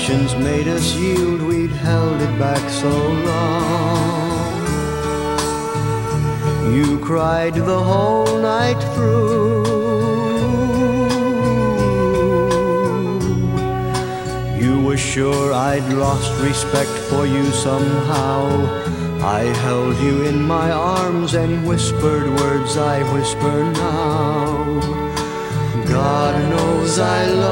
passions made us yield, we'd held it back so long. You cried the whole night through. You were sure I'd lost respect for you somehow. I held you in my arms and whispered words I whisper now. God knows I love